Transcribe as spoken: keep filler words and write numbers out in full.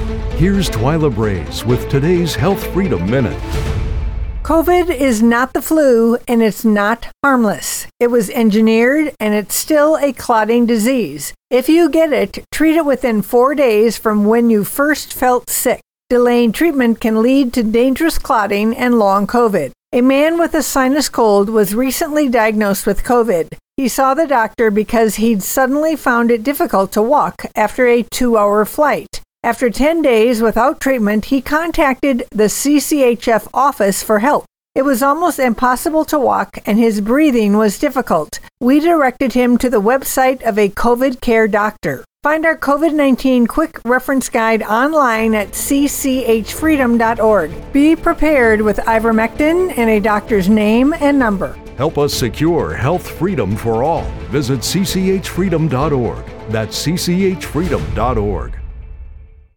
Here's Twyla Braze with today's Health Freedom Minute. COVID is not the flu, and it's not harmless. It was engineered, and it's still a clotting disease. If you get it, treat it within four days from when you first felt sick. Delaying treatment can lead to dangerous clotting and long COVID. A man with a sinus cold was recently diagnosed with COVID. He saw the doctor because he'd suddenly found it difficult to walk after a two-hour flight. After ten days without treatment, he contacted the C C H F office for help. It was almost impossible to walk, and his breathing was difficult. We directed him to the website of a COVID care doctor. Find our COVID nineteen quick reference guide online at c c h freedom dot org. Be prepared with ivermectin and a doctor's name and number. Help us secure health freedom for all. Visit c c h freedom dot org. That's c c h freedom dot org.